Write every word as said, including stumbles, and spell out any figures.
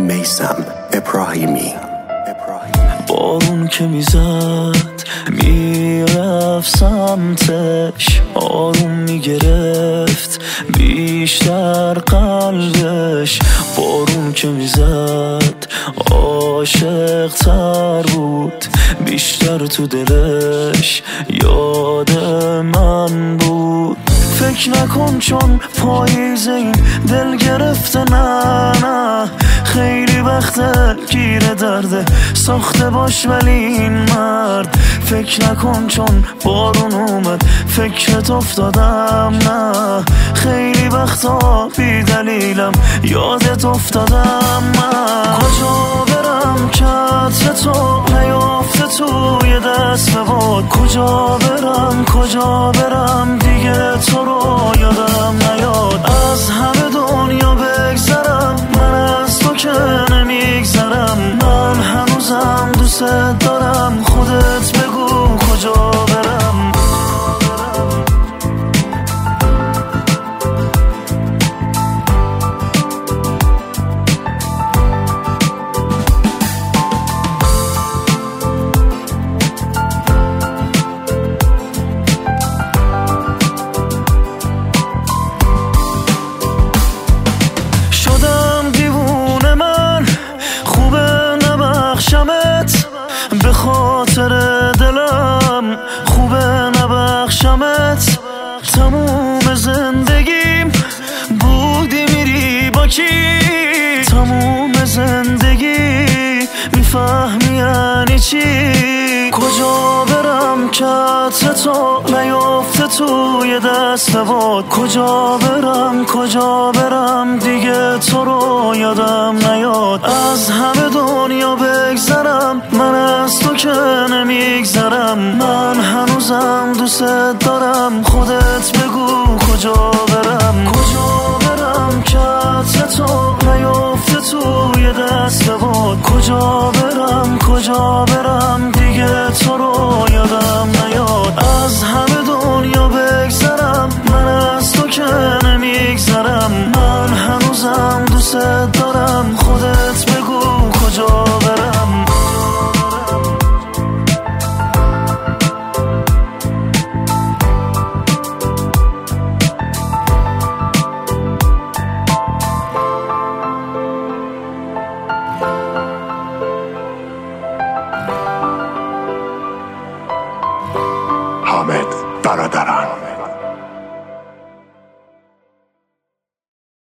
میثم ابراهیمی. بارون که میزد میرفت سمتش، آروم میگرفت بیشتر قلبش. بارون که میزد عاشق تر بود، بیشتر تو دلش یاد من بود. فکر نکن چون پاییز این دل گرفته، نه نه خیلی وقت گیر درده ساخته باش ولی این مرد. فکر نکن چون بارون اومد فکرت افتادم، نه خیلی وقتا بی دلیلم یادت افتادم. من کجا برم که عطر تو نیافته توی دست باد، کجا برم کجا برم دیگه تو رو یادم نیاد. از همه دنیا بگذرم من از تو که نمیگذرم، من هنوزم دوست دارم، خودت بگو کجا برم. به خاطر دلم خوبه نبخشمت، تموم زندگیم بودی میری با کی، تموم زندگی میفهمی یعنی چی. کجا برم که عطر تو نیافته توی دست باد، کجا برم کجا برم دیگه تو رو یادم نیاد. از همه دنیا بگذرم من از تو که نمیگذرم، من هنوزم دوست دارم، خودت بگو کجا برم. کجا برم که عطر تو نیافته توی دست باد، کجا برم کجا برم دیگه تو رو یادم نیاد. از همه دنیا بگذرم من از تو که نمیگذرم، من هنوزم دوست دارم، خودت بگو کجا برم. حامد برادران.